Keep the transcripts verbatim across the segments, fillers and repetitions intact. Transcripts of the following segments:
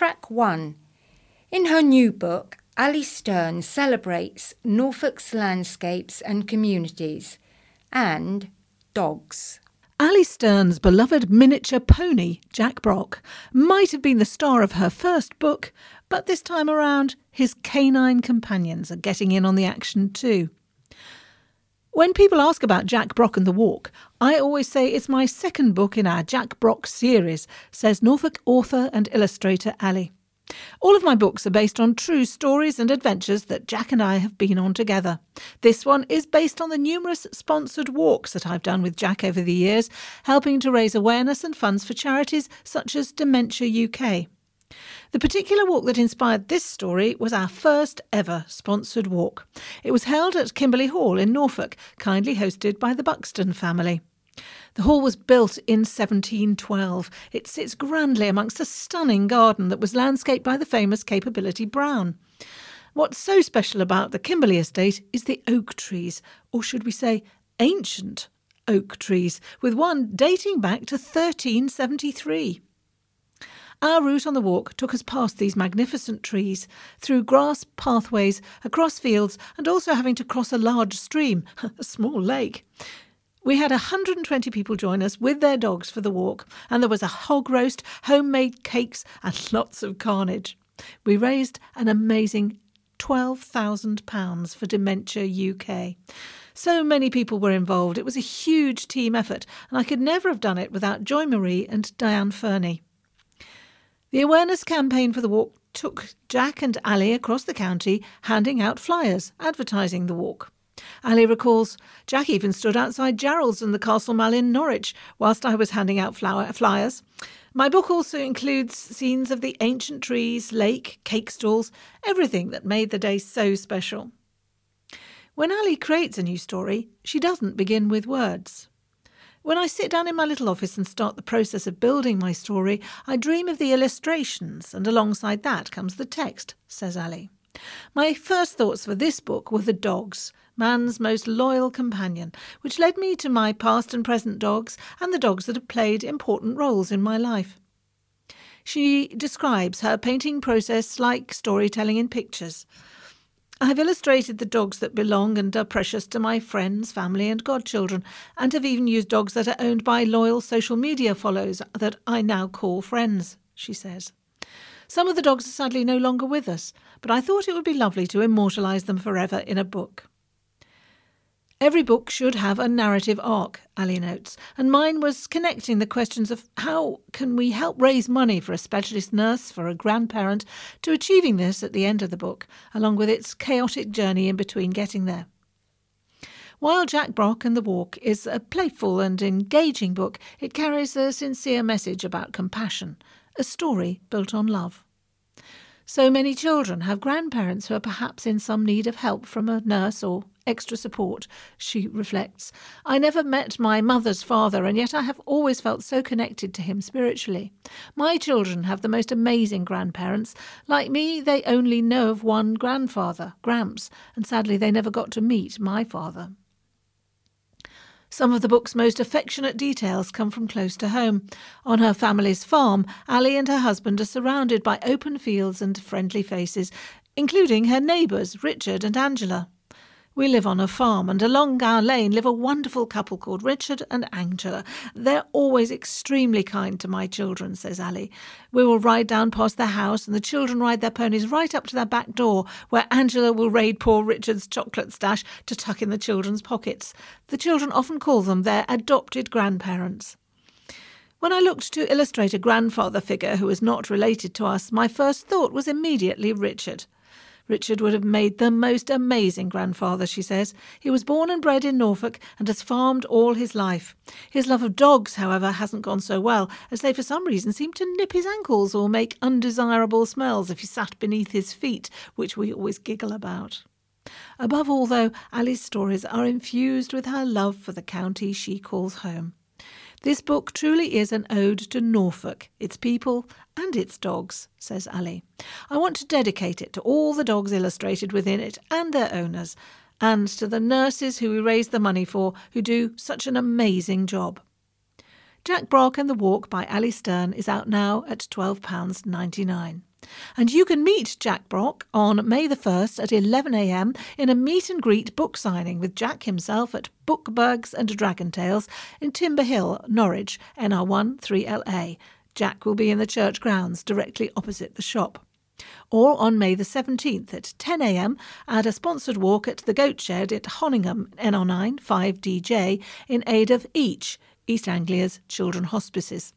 Track one. In her new book, Ali Stern celebrates Norfolk's landscapes and communities and dogs. Ali Stern's beloved miniature pony, Jack Brock, might have been the star of her first book, but this time around, his canine companions are getting in on the action too. When people ask about Jack Brock and the Walk, I always say it's my second book in our Jack Brock series, says Norfolk author and illustrator Ali. All of my books are based on true stories and adventures that Jack and I have been on together. This one is based on the numerous sponsored walks that I've done with Jack over the years, helping to raise awareness and funds for charities such as Dementia U K. The particular walk that inspired this story was our first ever sponsored walk. It was held at Kimberley Hall in Norfolk, kindly hosted by the Buxton family. The hall was built in seventeen twelve. It sits grandly amongst a stunning garden that was landscaped by the famous Capability Brown. What's so special about the Kimberley estate is the oak trees, or should we say ancient oak trees, with one dating back to thirteen seventy-three. Our route on the walk took us past these magnificent trees, through grass pathways, across fields, and also having to cross a large stream, a small lake. We had one hundred twenty people join us with their dogs for the walk, and there was a hog roast, homemade cakes, and lots of carnage. We raised an amazing twelve thousand pounds for Dementia U K. So many people were involved. It was a huge team effort, and I could never have done it without Joy Marie and Diane Fernie. The awareness campaign for the walk took Jack and Ali across the county, handing out flyers, advertising the walk. Ali recalls, Jack even stood outside Gerald's in the Castle Mall in Norwich whilst I was handing out flower flyers. My book also includes scenes of the ancient trees, lake, cake stalls, everything that made the day so special. When Ali creates a new story, she doesn't begin with words. When I sit down in my little office and start the process of building my story, I dream of the illustrations, and alongside that comes the text, says Ali. My first thoughts for this book were the dogs, man's most loyal companion, which led me to my past and present dogs and the dogs that have played important roles in my life. She describes her painting process like storytelling in pictures. I have illustrated the dogs that belong and are precious to my friends, family and godchildren, and have even used dogs that are owned by loyal social media followers that I now call friends, she says. Some of the dogs are sadly no longer with us, but I thought it would be lovely to immortalise them forever in a book. Every book should have a narrative arc, Ali notes, and mine was connecting the questions of how can we help raise money for a specialist nurse, for a grandparent, to achieving this at the end of the book, along with its chaotic journey in between getting there. While Jack Brock and the Walk is a playful and engaging book, it carries a sincere message about compassion, a story built on love. So many children have grandparents who are perhaps in some need of help from a nurse or extra support, she reflects. I never met my mother's father, and yet I have always felt so connected to him spiritually. My children have the most amazing grandparents. Like me, they only know of one grandfather, Gramps, and sadly they never got to meet my father. Some of the book's most affectionate details come from close to home. On her family's farm, Ali and her husband are surrounded by open fields and friendly faces, including her neighbours, Richard and Angela. We live on a farm, and along our lane live a wonderful couple called Richard and Angela. They're always extremely kind to my children, says Ali. We will ride down past their house, and the children ride their ponies right up to their back door, where Angela will raid poor Richard's chocolate stash to tuck in the children's pockets. The children often call them their adopted grandparents. When I looked to illustrate a grandfather figure who was not related to us, my first thought was immediately Richard. Richard would have made the most amazing grandfather, she says. He was born and bred in Norfolk and has farmed all his life. His love of dogs, however, hasn't gone so well, as they for some reason seem to nip his ankles or make undesirable smells if he sat beneath his feet, which we always giggle about. Above all, though, Ali's stories are infused with her love for the county she calls home. This book truly is an ode to Norfolk, its people and its dogs, says Ali. I want to dedicate it to all the dogs illustrated within it and their owners, and to the nurses who we raise the money for, who do such an amazing job. Jack Brock and the Walk by Ali Stern is out now at twelve pounds ninety-nine. And you can meet Jack Brock on May the first at eleven a m in a meet and greet book signing with Jack himself at Bookbugs and Dragon Tales in Timber Hill, Norwich, N R one three L A. Jack will be in the church grounds directly opposite the shop. Or on May the seventeenth at ten a m at a sponsored walk at the Goat Shed at Honingham, N R nine five D J, in aid of EACH, East Anglia's Children Hospices.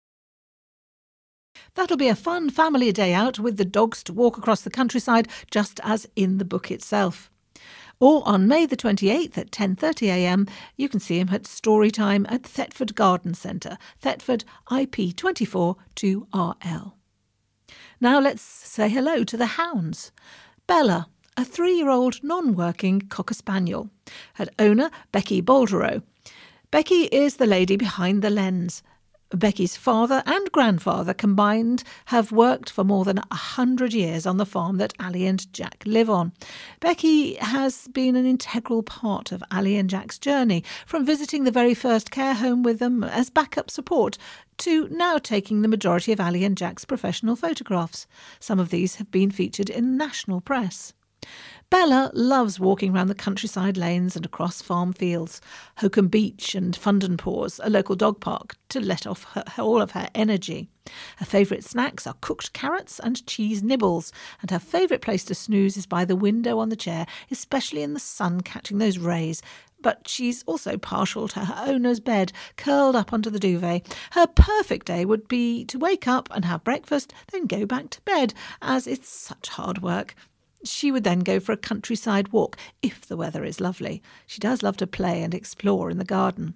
That'll be a fun family day out with the dogs to walk across the countryside, just as in the book itself. Or on May the twenty-eighth at ten thirty a m, you can see him at Storytime at Thetford Garden Centre, Thetford I P twenty-four two R L. Now let's say hello to the hounds. Bella, a three-year-old non-working Cocker Spaniel. Her owner, Becky Balderow. Becky is the lady behind the lens. Becky's father and grandfather combined have worked for more than a hundred years on the farm that Ali and Jack live on. Becky has been an integral part of Ali and Jack's journey, from visiting the very first care home with them as backup support to now taking the majority of Ali and Jack's professional photographs. Some of these have been featured in national press. Bella loves walking around the countryside lanes and across farm fields, Hokum Beach and Fundenpause, a local dog park, to let off her, all of her energy. Her favourite snacks are cooked carrots and cheese nibbles, and her favourite place to snooze is by the window on the chair, especially in the sun catching those rays. But she's also partial to her owner's bed, curled up under the duvet. Her perfect day would be to wake up and have breakfast, then go back to bed, as it's such hard work. She would then go for a countryside walk, if the weather is lovely. She does love to play and explore in the garden.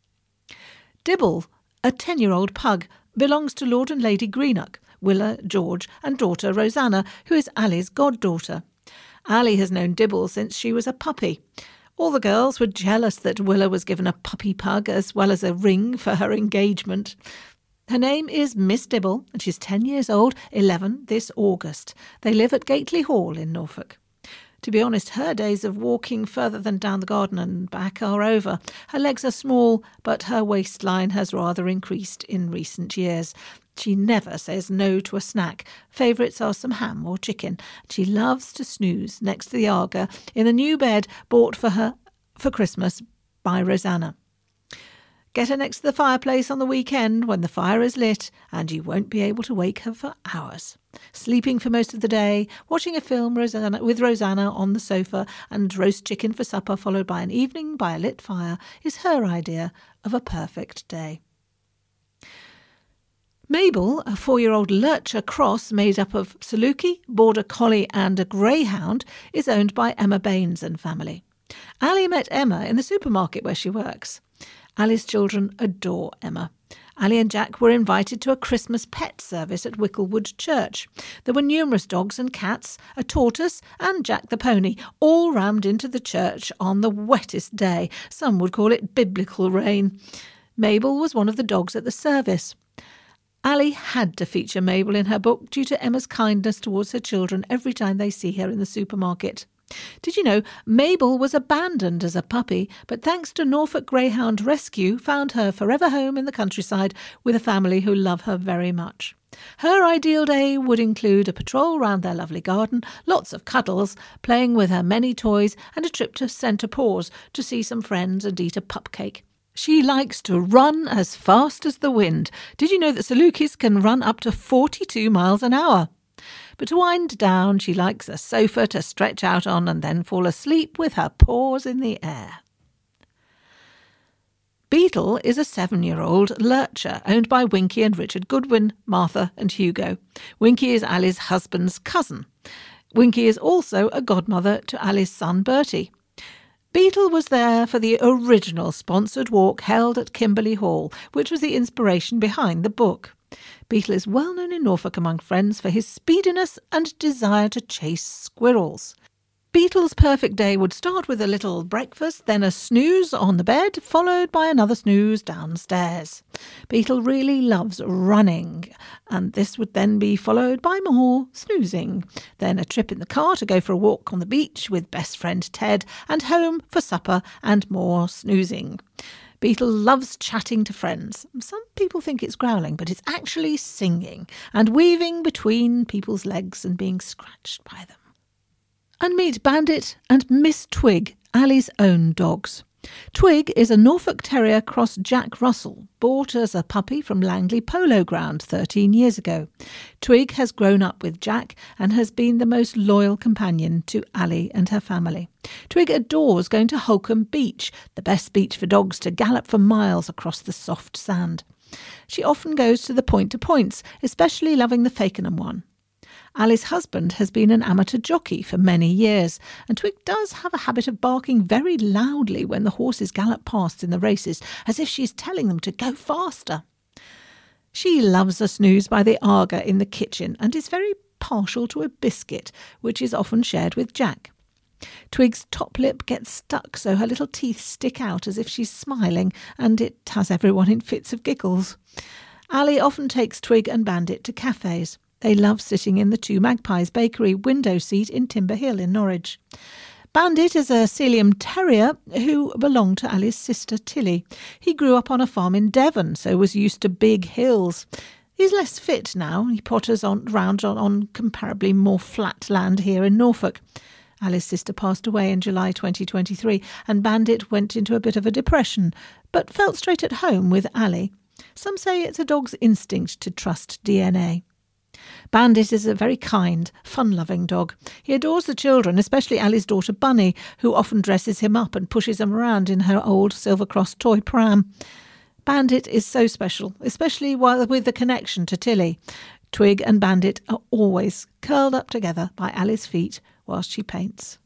Dibble, a ten-year-old pug, belongs to Lord and Lady Greenock, Willa, George and daughter Rosanna, who is Ali's goddaughter. Ali has known Dibble since she was a puppy. All the girls were jealous that Willa was given a puppy pug as well as a ring for her engagement. Her name is Miss Dibble, and she's ten years old, eleven this August. They live at Gately Hall in Norfolk. To be honest, her days of walking further than down the garden and back are over. Her legs are small, but her waistline has rather increased in recent years. She never says no to a snack. Favourites are some ham or chicken. She loves to snooze next to the Arga in the new bed bought for her for Christmas by Rosanna. Get her next to the fireplace on the weekend when the fire is lit, and you won't be able to wake her for hours. Sleeping for most of the day, watching a film Rosanna, with Rosanna on the sofa, and roast chicken for supper, followed by an evening by a lit fire, is her idea of a perfect day. Mabel, a four-year-old lurcher cross made up of Saluki, Border Collie and a Greyhound, is owned by Emma Baines and family. Ali met Emma in the supermarket where she works. Ali's children adore Emma. Ali and Jack were invited to a Christmas pet service at Wicklewood Church. There were numerous dogs and cats, a tortoise and Jack the pony, all rammed into the church on the wettest day. Some would call it biblical rain. Mabel was one of the dogs at the service. Ali had to feature Mabel in her book due to Emma's kindness towards her children every time they see her in the supermarket. Did you know Mabel was abandoned as a puppy, but thanks to Norfolk Greyhound Rescue, found her forever home in the countryside with a family who love her very much. Her ideal day would include a patrol round their lovely garden, lots of cuddles, playing with her many toys, and a trip to Centre Paws to see some friends and eat a pupcake. She likes to run as fast as the wind. Did you know that Salukis can run up to forty-two miles an hour? But to wind down, she likes a sofa to stretch out on and then fall asleep with her paws in the air. Beetle is a seven-year-old lurcher owned by Winky and Richard Goodwin, Martha and Hugo. Winky is Ali's husband's cousin. Winky is also a godmother to Ali's son Bertie. Beetle was there for the original sponsored walk held at Kimberley Hall, which was the inspiration behind the book. Beetle is well known in Norfolk among friends for his speediness and desire to chase squirrels. Beetle's perfect day would start with a little breakfast, then a snooze on the bed, followed by another snooze downstairs. Beetle really loves running, and this would then be followed by more snoozing. Then a trip in the car to go for a walk on the beach with best friend Ted, and home for supper and more snoozing. Beetle loves chatting to friends. Some people think it's growling, but it's actually singing and weaving between people's legs and being scratched by them. And meet Bandit and Miss Twig, Ali's own dogs. Twig is a Norfolk Terrier cross Jack Russell, bought as a puppy from Langley Polo Ground thirteen years ago. Twig has grown up with Jack and has been the most loyal companion to Ali and her family. Twig adores going to Holcombe Beach, the best beach for dogs to gallop for miles across the soft sand. She often goes to the point-to-points, especially loving the Fakenham one. Ali's husband has been an amateur jockey for many years, and Twig does have a habit of barking very loudly when the horses gallop past in the races, as if she is telling them to go faster. She loves a snooze by the Aga in the kitchen and is very partial to a biscuit, which is often shared with Jack. Twig's top lip gets stuck so her little teeth stick out as if she's smiling, and it has everyone in fits of giggles. Ali often takes Twig and Bandit to cafes. They love sitting in the Two Magpies Bakery window seat in Timber Hill in Norwich. Bandit is a Sealyham Terrier who belonged to Ali's sister Tilly. He grew up on a farm in Devon, so was used to big hills. He's less fit now. He potters on, round on, on comparably more flat land here in Norfolk. Ali's sister passed away in July twenty twenty-three, and Bandit went into a bit of a depression, but felt straight at home with Ali. Some say it's a dog's instinct to trust D N A. Bandit is a very kind, fun-loving dog. He adores the children, especially Ali's daughter Bunny, who often dresses him up and pushes him around in her old Silver Cross toy pram. Bandit is so special, especially with the connection to Tilly. Twig and Bandit are always curled up together by Ali's feet whilst she paints.